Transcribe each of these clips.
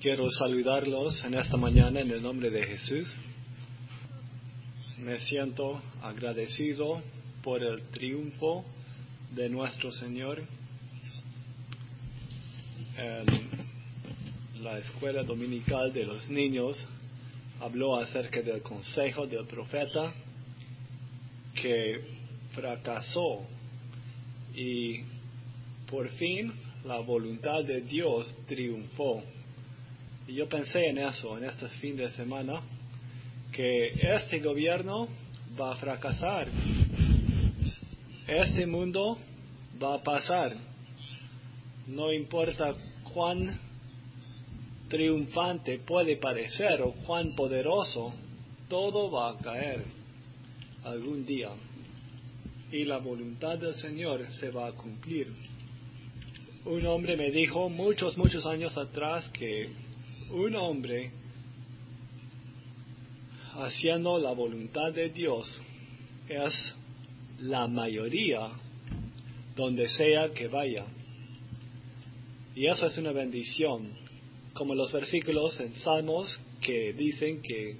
Quiero saludarlos en esta mañana en el nombre de Jesús. Me siento agradecido por el triunfo de nuestro Señor. En la escuela dominical de los niños habló acerca del consejo del profeta que fracasó y por fin la voluntad de Dios triunfó. Y yo pensé en eso en este fin de semana, que este gobierno va a fracasar. Este mundo va a pasar. No importa cuán triunfante puede parecer o cuán poderoso, todo va a caer algún día. Y la voluntad del Señor se va a cumplir. Un hombre me dijo muchos años atrás que un hombre haciendo la voluntad de Dios es la mayoría donde sea que vaya. Y eso es una bendición, como los versículos en Salmos que dicen que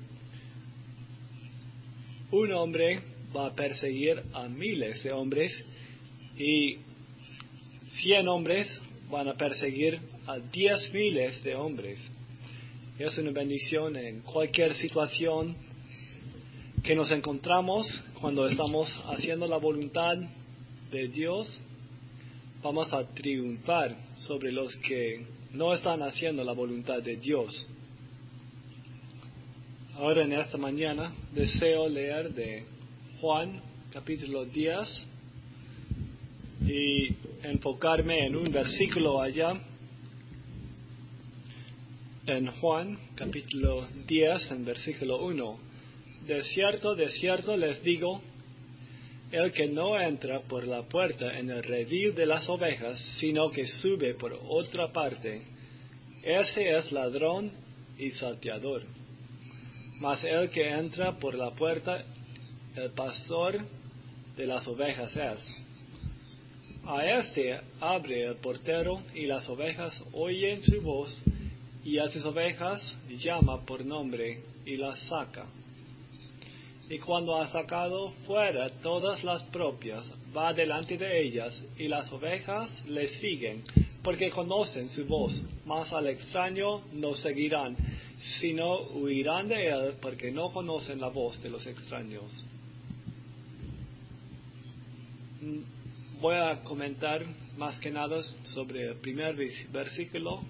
un hombre va a perseguir a miles de hombres y 100 hombres van a perseguir a 10,000 de hombres. Es una bendición en cualquier situación que nos encontramos cuando estamos haciendo la voluntad de Dios. Vamos a triunfar sobre los que no están haciendo la voluntad de Dios. Ahora en esta mañana deseo leer de Juan capítulo 10 y enfocarme en un versículo allá. En Juan capítulo 10 en versículo 1. De cierto les digo, el que no entra por la puerta en el redil de las ovejas, sino que sube por otra parte, ese es ladrón y salteador. Mas el que entra por la puerta, el pastor de las ovejas es. A este abre el portero y las ovejas oyen su voz, y a sus ovejas llama por nombre y las saca. Y cuando ha sacado fuera todas las propias, va delante de ellas, y las ovejas le siguen, porque conocen su voz. Mas al extraño no seguirán, sino huirán de él, porque no conocen la voz de los extraños. Voy a comentar más que nada sobre el primer versículo.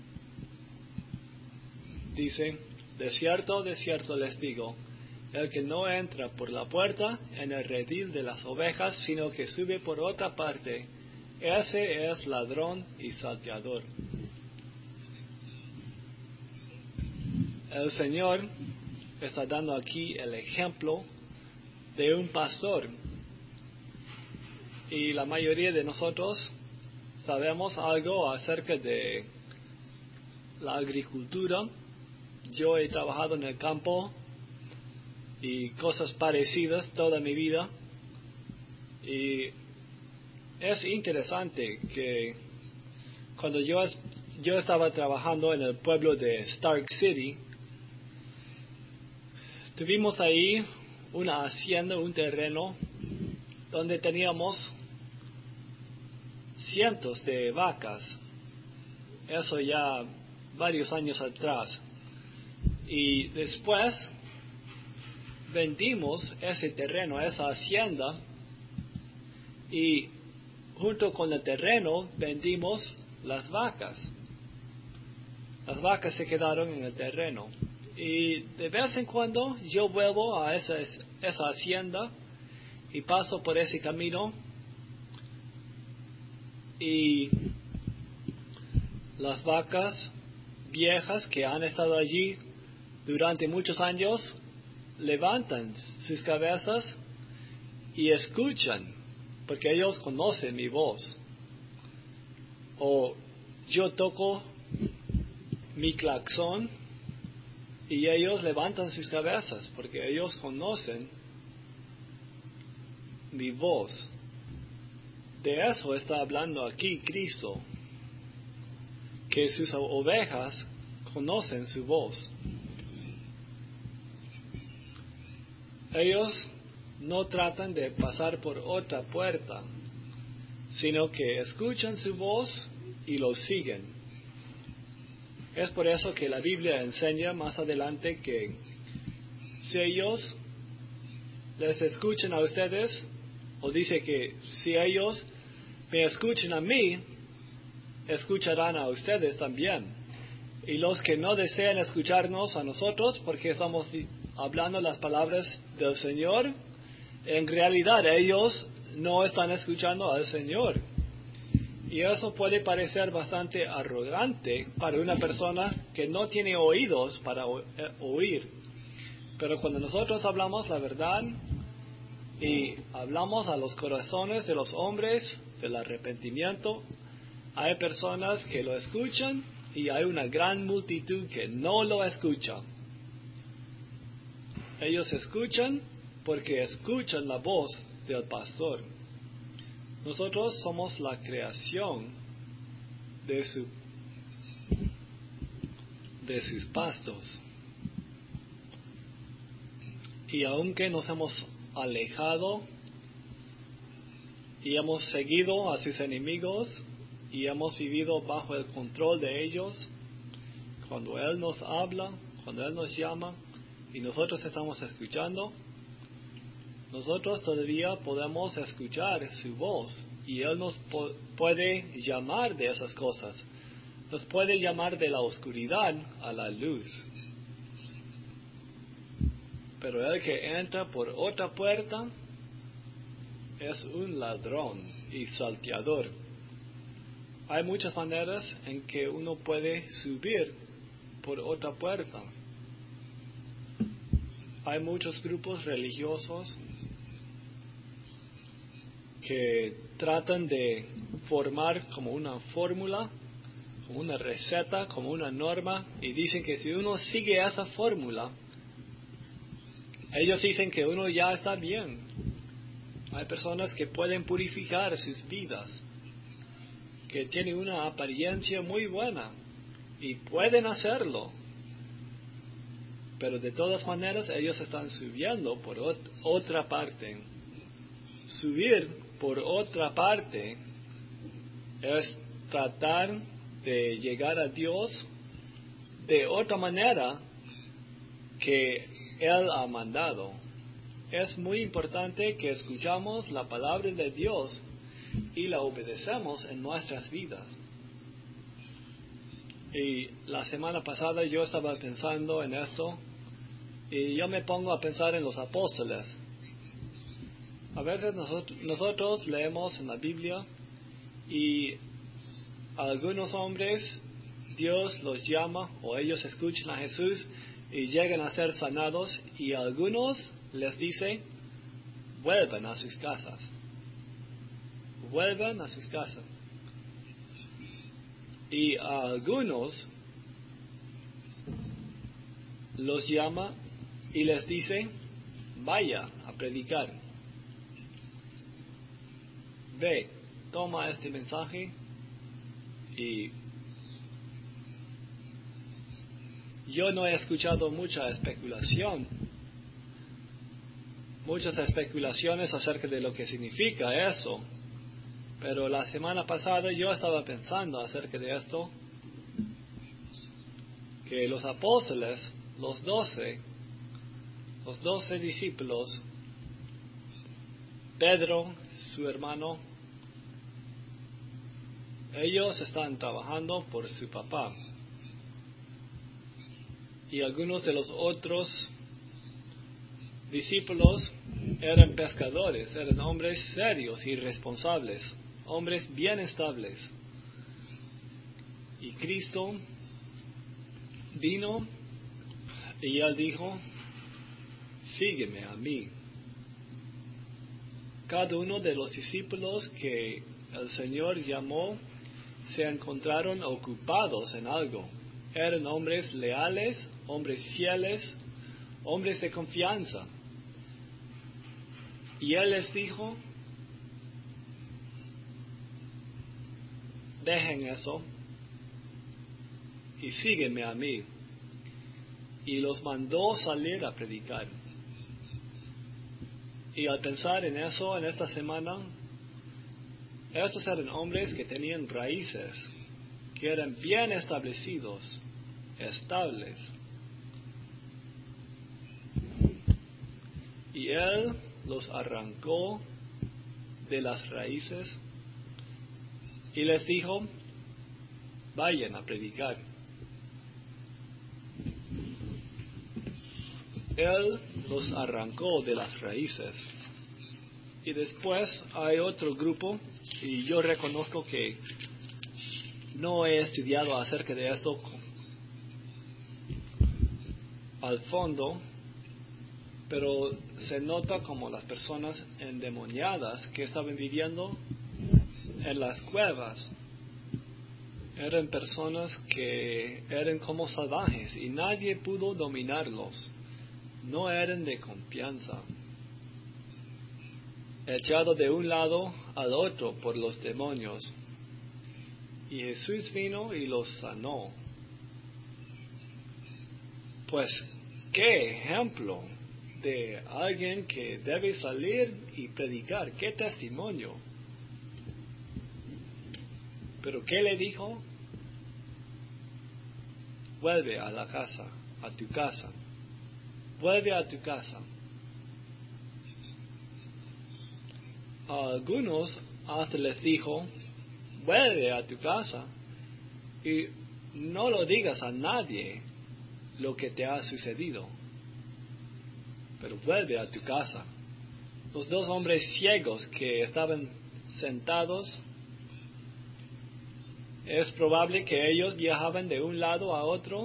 Dice, de cierto les digo, el que no entra por la puerta en el redil de las ovejas, sino que sube por otra parte, ese es ladrón y salteador. El Señor está dando aquí el ejemplo de un pastor. Y la mayoría de nosotros sabemos algo acerca de la agricultura. Yo he trabajado en el campo y cosas parecidas toda mi vida. Y es interesante que cuando yo estaba trabajando en el pueblo de Stark City, tuvimos ahí una hacienda, un terreno, donde teníamos cientos de vacas. Eso ya varios años atrás. Y después vendimos ese terreno, esa hacienda, y junto con el terreno vendimos las vacas. Las vacas se quedaron en el terreno. Y de vez en cuando yo vuelvo a esa hacienda y paso por ese camino, y las vacas viejas que han estado allí durante muchos años levantan sus cabezas y escuchan, porque ellos conocen mi voz. O yo toco mi claxon y ellos levantan sus cabezas, porque ellos conocen mi voz. De eso está hablando aquí Cristo, que sus ovejas conocen su voz. Ellos no tratan de pasar por otra puerta, sino que escuchan su voz y lo siguen. Es por eso que la Biblia enseña más adelante que si ellos les escuchan a ustedes, o dice que si ellos me escuchan a mí, escucharán a ustedes también. Y los que no desean escucharnos a nosotros, porque estamos hablando las palabras del Señor, en realidad ellos no están escuchando al Señor. Y eso puede parecer bastante arrogante para una persona que no tiene oídos para oír. Pero cuando nosotros hablamos la verdad y hablamos a los corazones de los hombres del arrepentimiento, hay personas que lo escuchan y hay una gran multitud que no lo escucha. Ellos escuchan porque escuchan la voz del pastor. Nosotros somos la creación de sus pastos. Y aunque nos hemos alejado y hemos seguido a sus enemigos y hemos vivido bajo el control de ellos, cuando Él nos habla, cuando Él nos llama y nosotros estamos escuchando, nosotros todavía podemos escuchar su voz y Él nos puede llamar de esas cosas. Nos puede llamar de la oscuridad a la luz. Pero el que entra por otra puerta es un ladrón y salteador. Hay muchas maneras en que uno puede subir por otra puerta. Hay muchos grupos religiosos que tratan de formar como una fórmula, como una receta, como una norma, y dicen que si uno sigue esa fórmula, ellos dicen que uno ya está bien. Hay personas que pueden purificar sus vidas, que tienen una apariencia muy buena y pueden hacerlo, pero de todas maneras ellos están subiendo por otra parte. Subir por otra parte es tratar de llegar a Dios de otra manera que Él ha mandado. Es muy importante que escuchamos la palabra de Dios y la obedecemos en nuestras vidas. Y la semana pasada yo estaba pensando en esto y yo me pongo a pensar en los apóstoles. A veces nosotros leemos en la Biblia y algunos hombres Dios los llama o ellos escuchan a Jesús y llegan a ser sanados y a algunos les dice vuelvan a sus casas. Vuelvan a sus casas. Y a algunos los llama y les dice vaya a predicar. Ve, toma este mensaje y yo no he escuchado muchas especulaciones acerca de lo que significa eso, pero la semana pasada yo estaba pensando acerca de esto, que los apóstoles, los 12 discípulos, Pedro, su hermano, ellos están trabajando por su papá. Y algunos de los otros discípulos eran pescadores, eran hombres serios y responsables, hombres bien estables. Y Cristo vino y Él dijo, sígueme a mí. Cada uno de los discípulos que el Señor llamó se encontraron ocupados en algo. Eran hombres leales, hombres fieles, hombres de confianza. Y Él les dijo, dejen eso y sígueme a mí. Y los mandó salir a predicar. Y al pensar en eso, en esta semana, estos eran hombres que tenían raíces, que eran bien establecidos, estables. Y Él los arrancó de las raíces y les dijo, vayan a predicar. Él los arrancó de las raíces. Y después hay otro grupo, y yo reconozco que no he estudiado acerca de esto al fondo, pero se nota como las personas endemoniadas que estaban viviendo en las cuevas eran personas que eran como salvajes y nadie pudo dominarlos. No eran de confianza. Echado de un lado al otro por los demonios. Y Jesús vino y los sanó. Pues, ¿qué ejemplo de alguien que debe salir y predicar? ¿Qué testimonio? ¿Pero qué le dijo? Vuelve a la casa, a tu casa. Vuelve a tu casa. A algunos hasta les dijo, vuelve a tu casa y no lo digas a nadie lo que te ha sucedido, pero vuelve a tu casa. Los dos hombres ciegos que estaban sentados, es probable que ellos viajaban de un lado a otro.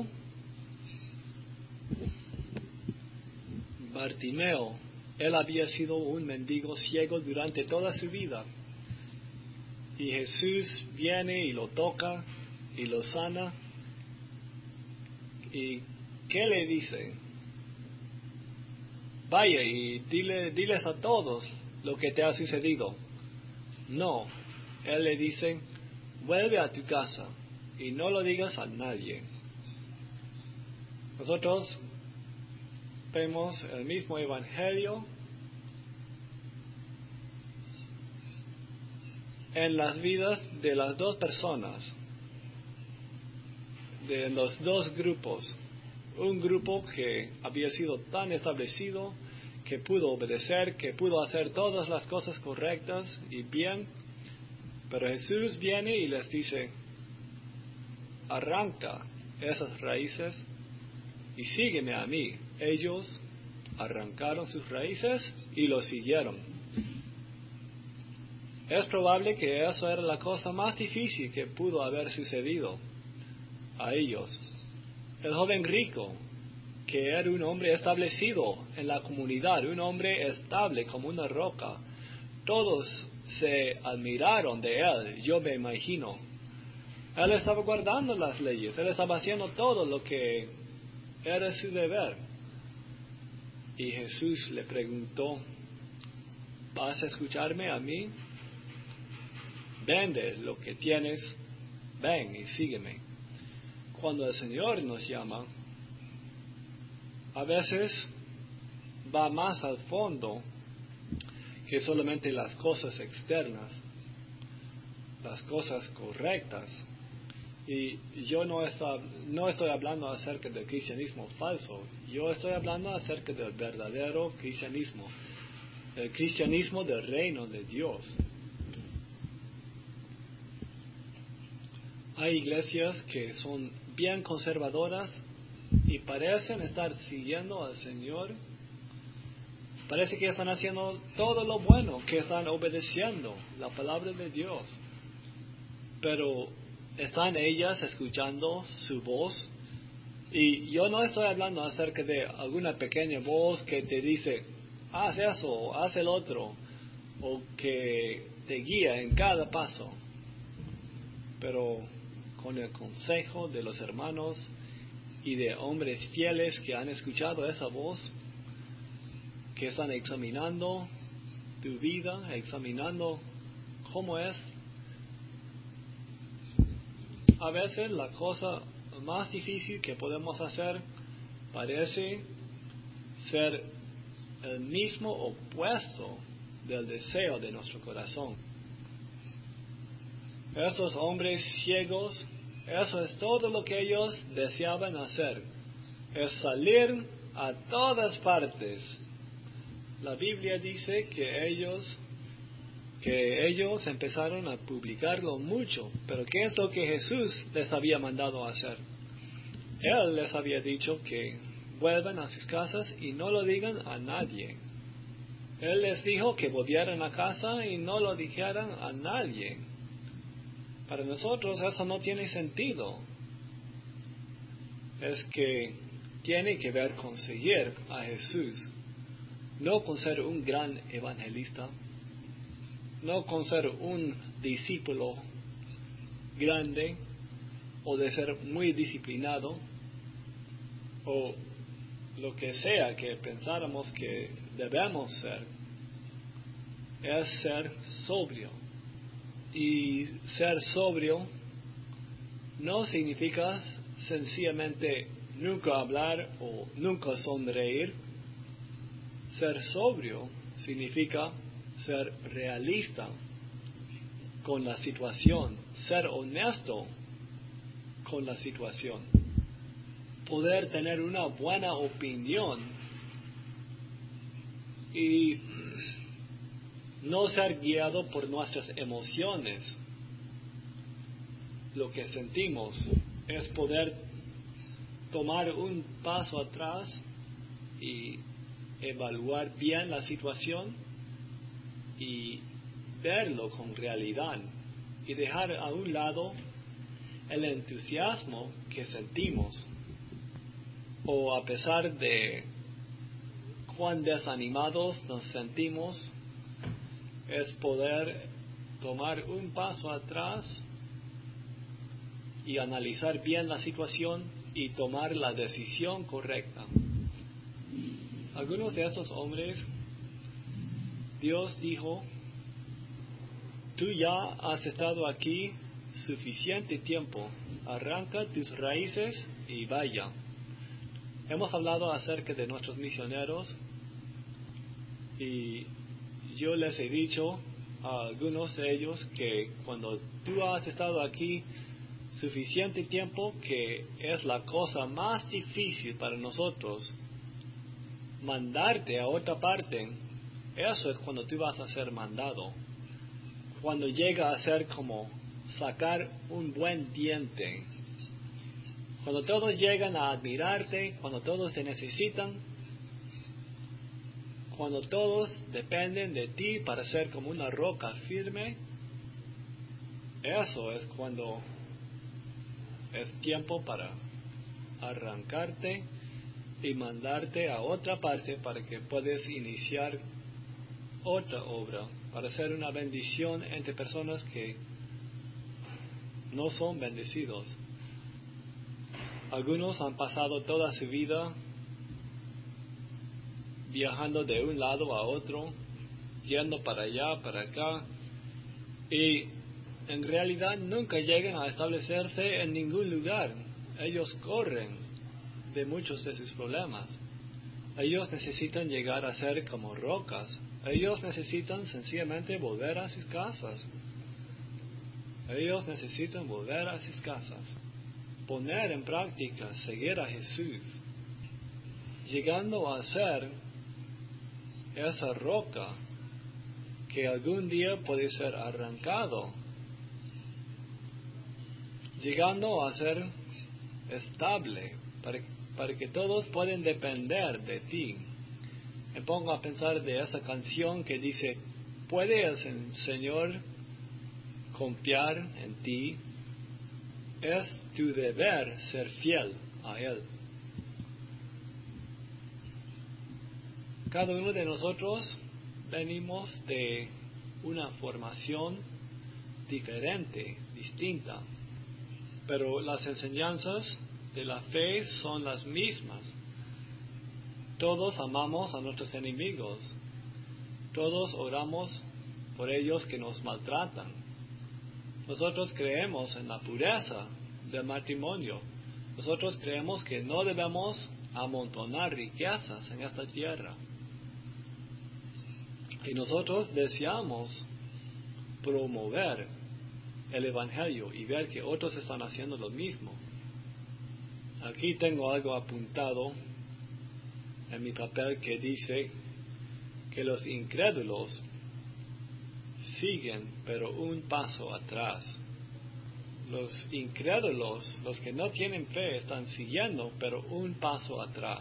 Bartimeo, él había sido un mendigo ciego durante toda su vida. Y Jesús viene y lo toca y lo sana. ¿Y qué le dice? Vaya y diles a todos lo que te ha sucedido. No, él le dice, vuelve a tu casa y no lo digas a nadie. Nosotros vemos el mismo evangelio en las vidas de las dos personas, de los dos grupos. Un grupo que había sido tan establecido, que pudo obedecer, que pudo hacer todas las cosas correctas y bien, pero Jesús viene y les dice, arranca esas raíces y sígueme a mí. Ellos arrancaron sus raíces y lo siguieron. Es probable que eso era la cosa más difícil que pudo haber sucedido a ellos. El joven rico, que era un hombre establecido en la comunidad, un hombre estable como una roca, todos se admiraron de él, yo me imagino. Él estaba guardando las leyes, él estaba haciendo todo lo que era su deber. Y Jesús le preguntó, ¿vas a escucharme a mí? Vende lo que tienes, ven y sígueme. Cuando el Señor nos llama, a veces va más al fondo que solamente las cosas externas, las cosas correctas. Y yo no estoy hablando acerca del cristianismo falso, yo estoy hablando acerca del verdadero cristianismo, el cristianismo del reino de Dios. Hay iglesias que son bien conservadoras y parecen estar siguiendo al Señor. Parece que están haciendo todo lo bueno, que están obedeciendo la palabra de Dios. Pero ¿están ellas escuchando su voz? Y yo no estoy hablando acerca de alguna pequeña voz que te dice, haz eso, haz el otro, o que te guía en cada paso. Pero con el consejo de los hermanos y de hombres fieles que han escuchado esa voz, que están examinando tu vida, examinando cómo es. A veces la cosa más difícil que podemos hacer parece ser el mismo opuesto del deseo de nuestro corazón. Esos hombres ciegos, eso es todo lo que ellos deseaban hacer, es salir a todas partes. La Biblia dice que ellos empezaron a publicarlo mucho, pero ¿qué es lo que Jesús les había mandado a hacer? Él les había dicho que vuelvan a sus casas y no lo digan a nadie. Él les dijo que volvieran a casa y no lo dijeran a nadie. Para nosotros eso no tiene sentido. Es que tiene que ver con seguir a Jesús, no con ser un gran evangelista, no con ser un discípulo grande o de ser muy disciplinado o lo que sea que pensáramos que debemos ser. Es ser sobrio. Y ser sobrio no significa sencillamente nunca hablar o nunca sonreír. Ser sobrio significa ser realista con la situación, ser honesto con la situación, poder tener una buena opinión y no ser guiado por nuestras emociones. Lo que sentimos es poder tomar un paso atrás y evaluar bien la situación y verlo con realidad y dejar a un lado el entusiasmo que sentimos, o a pesar de cuán desanimados nos sentimos, es poder tomar un paso atrás y analizar bien la situación y tomar la decisión correcta. Algunos de esos hombres, Dios dijo: tú ya has estado aquí suficiente tiempo, arranca tus raíces y vaya. Hemos hablado acerca de nuestros misioneros y yo les he dicho a algunos de ellos que cuando tú has estado aquí suficiente tiempo, que es la cosa más difícil para nosotros mandarte a otra parte, eso es cuando tú vas a ser mandado. Cuando llega a ser como sacar un buen diente. Cuando todos llegan a admirarte, cuando todos te necesitan, cuando todos dependen de ti para ser como una roca firme, eso es cuando es tiempo para arrancarte y mandarte a otra parte para que puedas iniciar otra obra, para ser una bendición entre personas que no son bendecidos. Algunos han pasado toda su vida viajando de un lado a otro, yendo para allá, para acá, y en realidad nunca llegan a establecerse en ningún lugar. Ellos corren de muchos de sus problemas. Ellos necesitan llegar a ser como rocas. Ellos necesitan sencillamente volver a sus casas. Ellos necesitan volver a sus casas, poner en práctica, seguir a Jesús, llegando a ser esa roca que algún día puede ser arrancado, llegando a ser estable, para que todos puedan depender de ti. Me pongo a pensar de esa canción que dice: ¿puede el Señor confiar en ti? Es tu deber ser fiel a Él. Cada uno de nosotros venimos de una formación diferente, distinta, pero las enseñanzas de la fe son las mismas. Todos amamos a nuestros enemigos, todos oramos por ellos que nos maltratan. Nosotros creemos en la pureza del matrimonio, Nosotros creemos que no debemos amontonar riquezas en esta tierra. Y nosotros deseamos promover el Evangelio y ver que otros están haciendo lo mismo. Aquí tengo algo apuntado en mi papel que dice que los incrédulos siguen, pero un paso atrás. Los incrédulos, los que no tienen fe, están siguiendo, pero un paso atrás.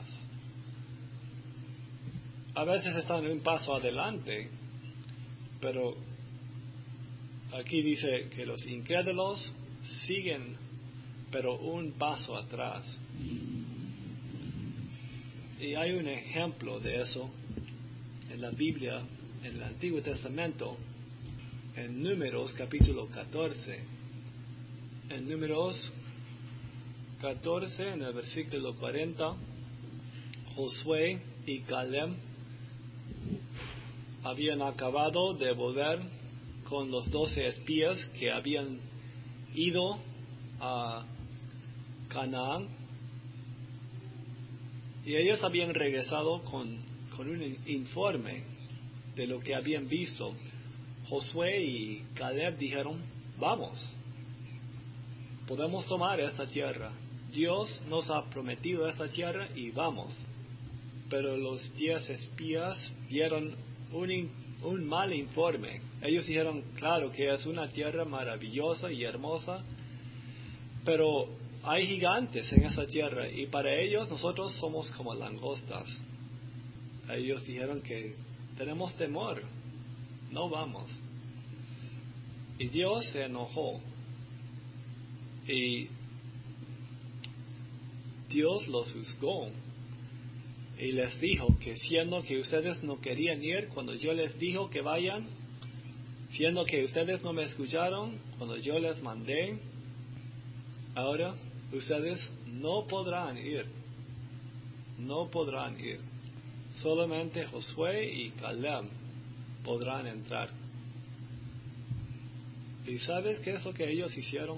A veces están un paso adelante, pero aquí dice que los incrédulos siguen, pero un paso atrás. Y hay un ejemplo de eso en la Biblia, en el Antiguo Testamento, en Números capítulo 14. En Números 14, en el versículo 40, Josué y Caleb habían acabado de volver con los 12 espías que habían ido a Canaán, y ellos habían regresado con un informe de lo que habían visto. Josué y Caleb dijeron: vamos, podemos tomar esta tierra. Dios nos ha prometido esta tierra y vamos. Pero los 10 espías dieron un mal informe. Ellos dijeron: claro que es una tierra maravillosa y hermosa, pero hay gigantes en esa tierra y para ellos nosotros somos como langostas. Ellos dijeron que tenemos temor, no vamos. Y Dios se enojó y Dios los juzgó y les dijo que siendo que ustedes no querían ir cuando yo les dijo que vayan, siendo que ustedes no me escucharon cuando yo les mandé, ahora ustedes no podrán ir. No podrán ir. Solamente Josué y Caleb podrán entrar. ¿Y sabes qué es lo que ellos hicieron?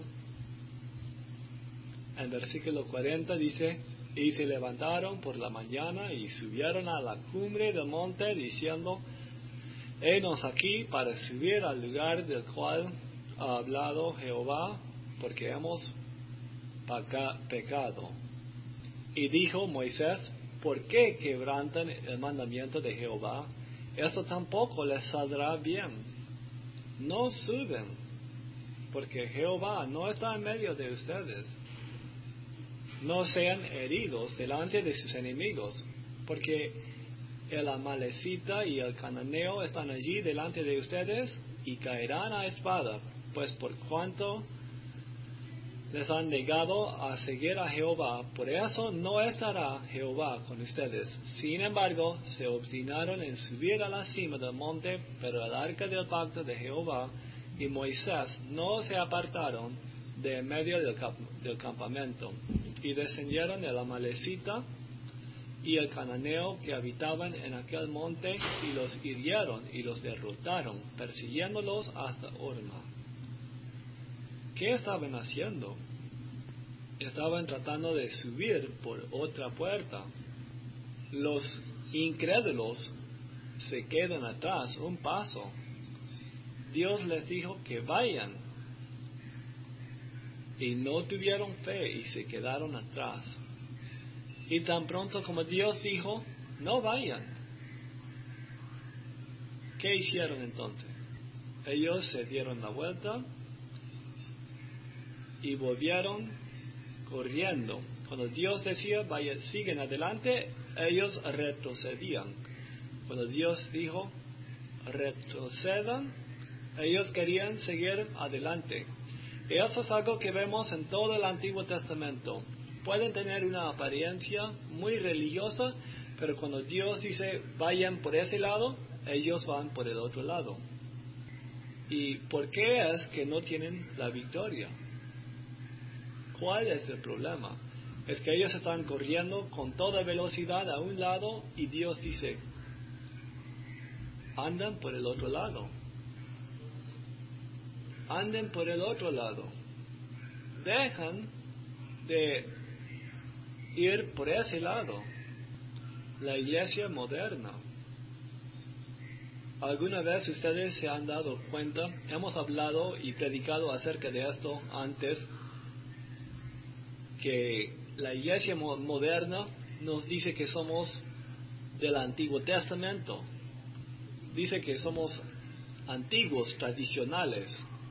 En versículo 40 dice: y se levantaron por la mañana y subieron a la cumbre del monte diciendo: henos aquí para subir al lugar del cual ha hablado Jehová, porque hemos pecado. Y dijo Moisés: ¿por qué quebrantan el mandamiento de Jehová? Esto tampoco les saldrá bien. No suben, porque Jehová no está en medio de ustedes. No sean heridos delante de sus enemigos, porque el amalecita y el cananeo están allí delante de ustedes y caerán a espada, pues por cuanto les han negado a seguir a Jehová, por eso no estará Jehová con ustedes. Sin embargo, se obstinaron en subir a la cima del monte, pero el arca del pacto de Jehová y Moisés no se apartaron de en medio del campamento, y descendieron el amalecita y el cananeo que habitaban en aquel monte, y los hirieron y los derrotaron, persiguiéndolos hasta Horma. ¿Qué estaban haciendo? Estaban tratando de subir por otra puerta. Los incrédulos se quedan atrás un paso. Dios les dijo que vayan y no tuvieron fe y se quedaron atrás. Y tan pronto como Dios dijo: no vayan, ¿qué hicieron entonces? Ellos se dieron la vuelta y volvieron corriendo. Cuando Dios decía: vayan, siguen adelante, ellos retrocedían. Cuando Dios dijo: retrocedan, ellos querían seguir adelante. Y eso es algo que vemos en todo el Antiguo Testamento. Pueden tener una apariencia muy religiosa, pero cuando Dios dice: vayan por ese lado, ellos van por el otro lado. ¿Y por qué es que no tienen la victoria? ¿Cuál es el problema? Es que ellos están corriendo con toda velocidad a un lado y Dios dice: andan por el otro lado. Anden por el otro lado. Dejan de ir por ese lado, la iglesia moderna. ¿Alguna vez ustedes se han dado cuenta? Hemos hablado y predicado acerca de esto antes, que la iglesia moderna nos dice que somos del Antiguo Testamento. Dice que somos antiguos, tradicionales,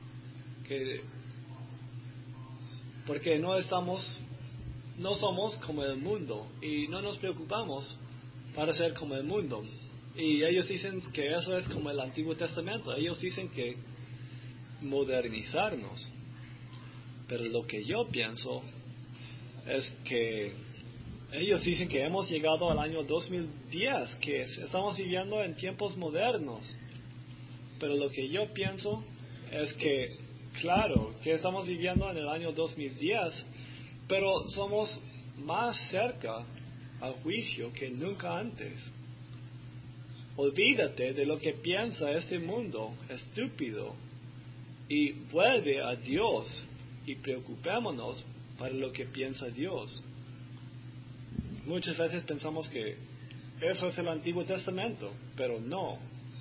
porque no somos como el mundo y no nos preocupamos para ser como el mundo. Y ellos dicen que eso es como el Antiguo Testamento. Ellos dicen que modernizarnos. Pero lo que yo pienso es que ellos dicen que hemos llegado al año 2010, que estamos viviendo en tiempos modernos. Pero lo que yo pienso es que, claro, que estamos viviendo en el año 2010, pero somos más cerca al juicio que nunca antes. Olvídate de lo que piensa este mundo estúpido y vuelve a Dios y preocupémonos para lo que piensa Dios. Muchas veces pensamos que eso es el Antiguo Testamento, pero no.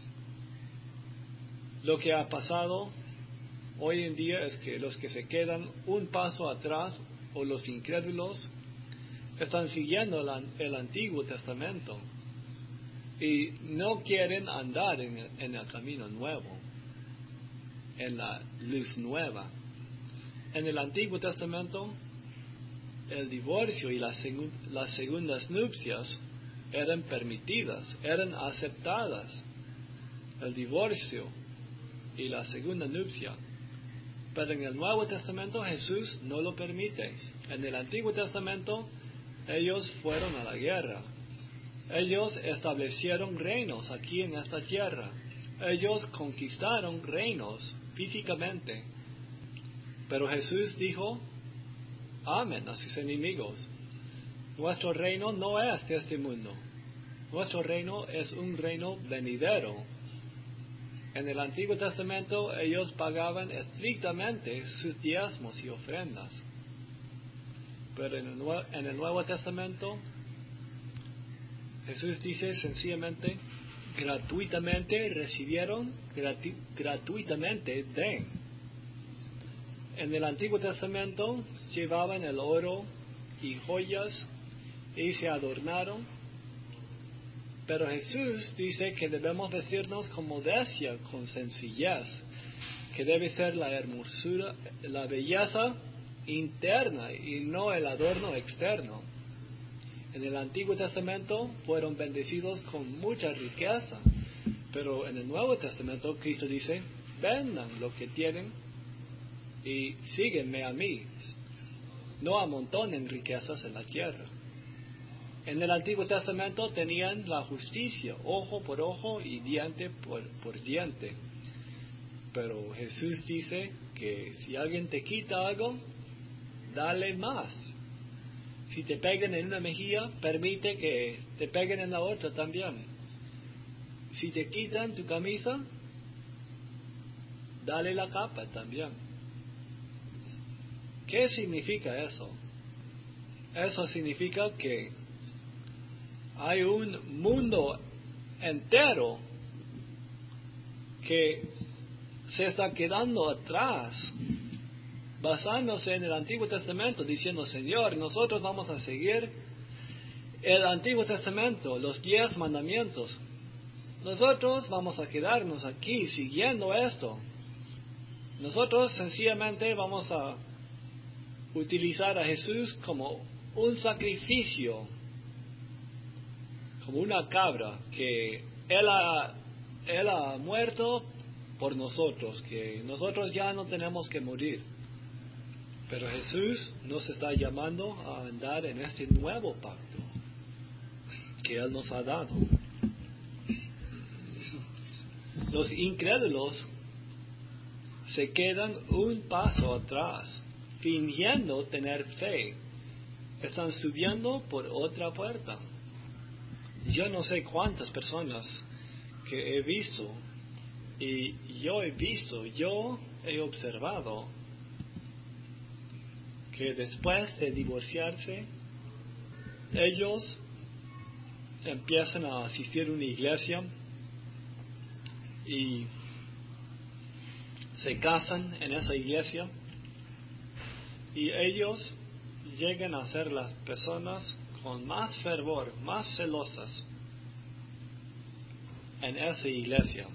Lo que ha pasado hoy en día es que los que se quedan un paso atrás, o los incrédulos, están siguiendo el Antiguo Testamento y no quieren andar en el camino nuevo, en la luz nueva. En el Antiguo Testamento, el divorcio y las segundas nupcias eran permitidas, eran aceptadas. El divorcio y la segunda nupcia. Pero en el Nuevo Testamento Jesús no lo permite. En el Antiguo Testamento ellos fueron a la guerra. Ellos establecieron reinos aquí en esta tierra. Ellos conquistaron reinos físicamente. Pero Jesús dijo, amen a sus enemigos. Nuestro reino no es de este mundo. Nuestro reino es un reino venidero. En el Antiguo Testamento ellos pagaban estrictamente sus diezmos y ofrendas. Pero en el Nuevo Testamento Jesús dice sencillamente, gratuitamente recibieron, gratuitamente den. En el Antiguo Testamento llevaban el oro y joyas y se adornaron. Pero Jesús dice que debemos vestirnos con modestia, con sencillez, que debe ser la hermosura, la belleza interna y no el adorno externo. En el Antiguo Testamento fueron bendecidos con mucha riqueza, pero en el Nuevo Testamento Cristo dice, vendan lo que tienen y síguenme a mí. No amontonen riquezas en la tierra. En el Antiguo Testamento tenían la justicia, ojo por ojo y diente por diente. Pero Jesús dice que si alguien te quita algo, dale más. Si te pegan en una mejilla, permite que te peguen en la otra también. Si te quitan tu camisa, dale la capa también. ¿Qué significa eso? Eso significa que hay un mundo entero que se está quedando atrás, basándose en el Antiguo Testamento, diciendo, Señor, nosotros vamos a seguir el Antiguo Testamento, los 10 mandamientos. Nosotros vamos a quedarnos aquí siguiendo esto. Nosotros sencillamente vamos a utilizar a Jesús como un sacrificio, como una cabra, que Él ha muerto por nosotros, que nosotros ya no tenemos que morir. Pero Jesús nos está llamando a andar en este nuevo pacto que Él nos ha dado. Los incrédulos se quedan un paso atrás, fingiendo tener fe. Están subiendo por otra puerta. Yo no sé cuántas personas que he visto, y yo he observado que después de divorciarse ellos empiezan a asistir a una iglesia y se casan en esa iglesia, y ellos llegan a ser las personas con más fervor, más celosas en esa iglesia.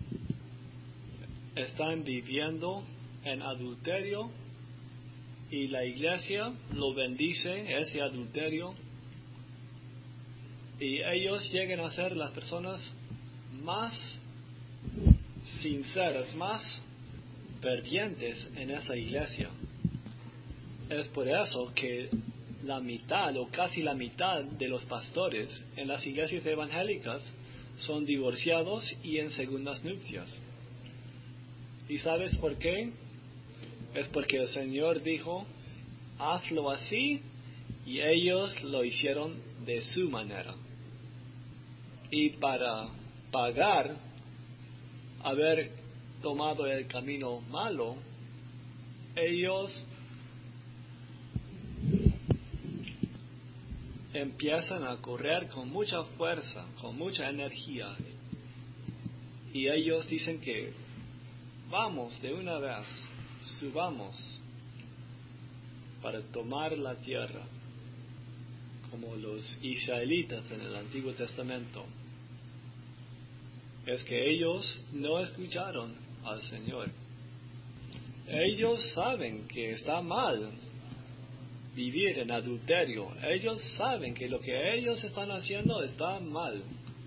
Están viviendo en adulterio y la iglesia lo bendice, ese adulterio, y ellos llegan a ser las personas más sinceras, más fervientes en esa iglesia. Es por eso que la mitad o casi la mitad de los pastores en las iglesias evangélicas son divorciados y en segundas nupcias. ¿Y sabes por qué? Es porque el Señor dijo, hazlo así, y ellos lo hicieron de su manera. Y para pagar haber tomado el camino malo, ellos empiezan a correr con mucha fuerza, con mucha energía, y ellos dicen que vamos de una vez, subamos para tomar la tierra, como los israelitas en el Antiguo Testamento. Es que ellos no escucharon al Señor. Ellos saben que está mal vivir en adulterio. Ellos saben que lo que ellos están haciendo está mal.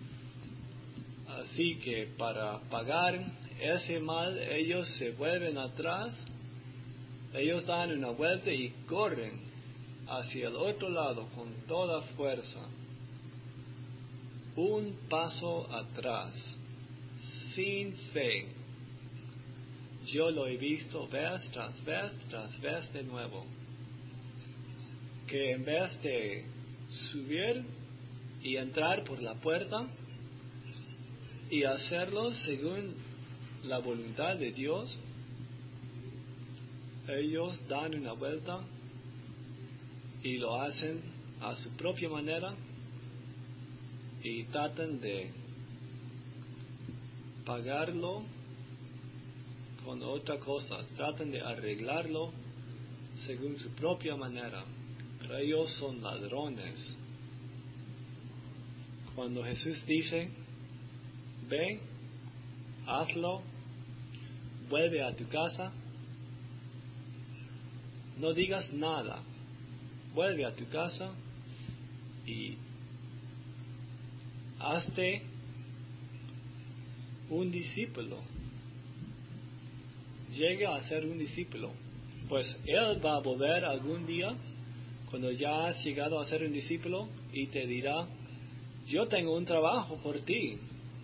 Así que para pagar ese mal, ellos se vuelven atrás, ellos dan una vuelta y corren hacia el otro lado con toda fuerza. Un paso atrás, sin fe. Yo lo he visto vez tras vez tras vez de nuevo. Que en vez de subir y entrar por la puerta y hacerlo según la voluntad de Dios, ellos dan una vuelta y lo hacen a su propia manera y tratan de pagarlo con otra cosa, tratan de arreglarlo según su propia manera, pero ellos son ladrones. Cuando Jesús dice, ve, hazlo, vuelve a tu casa, no digas nada, vuelve a tu casa y hazte un discípulo. Llega a ser un discípulo, pues Él va a volver algún día cuando ya has llegado a ser un discípulo y te dirá, yo tengo un trabajo por ti.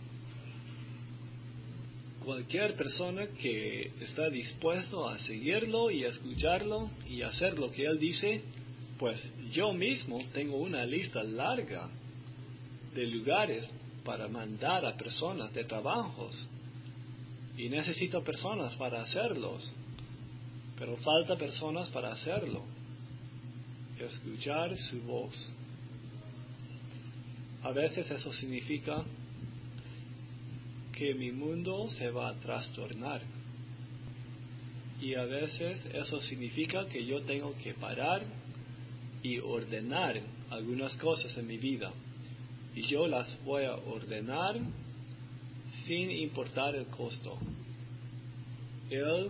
Cualquier persona que está dispuesto a seguirlo y a escucharlo y hacer lo que Él dice, pues yo mismo tengo una lista larga de lugares para mandar a personas, de trabajos, y necesito personas para hacerlos, pero falta personas para hacerlo. Escuchar su voz. A veces eso significa que mi mundo se va a trastornar, y a veces eso significa que yo tengo que parar y ordenar algunas cosas en mi vida, y yo las voy a ordenar sin importar el costo. Él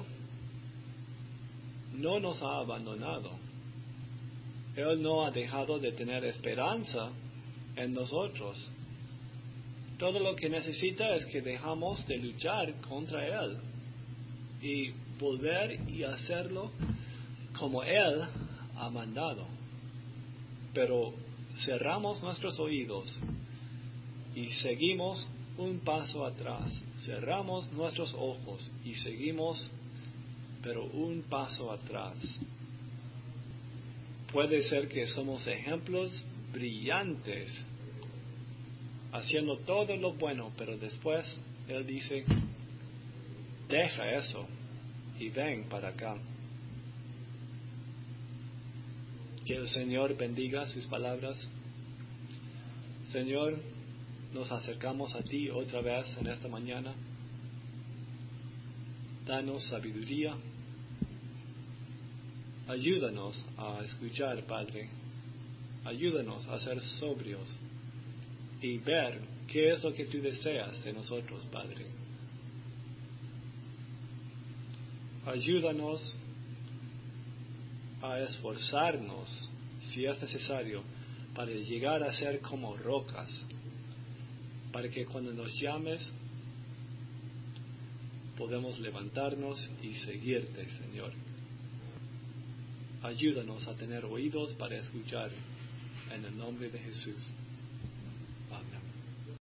no nos ha abandonado. Él no ha dejado de tener esperanza en nosotros. Todo lo que necesita es que dejamos de luchar contra Él y volver y hacerlo como Él ha mandado. Pero cerramos nuestros oídos y seguimos un paso atrás. Cerramos nuestros ojos y seguimos, pero un paso atrás. Puede ser que somos ejemplos brillantes, haciendo todo lo bueno, pero después Él dice, deja eso y ven para acá. Que el Señor bendiga sus palabras Señor, nos acercamos a ti otra vez en esta mañana. Danos sabiduría. Ayúdanos a escuchar, Padre. Ayúdanos a ser sobrios y ver qué es lo que tú deseas de nosotros, Padre. Ayúdanos a esforzarnos, si es necesario, para llegar a ser como rocas, para que cuando nos llames podemos levantarnos y seguirte, Señor. Ayúdanos a tener oídos para escuchar, en el nombre de Jesús.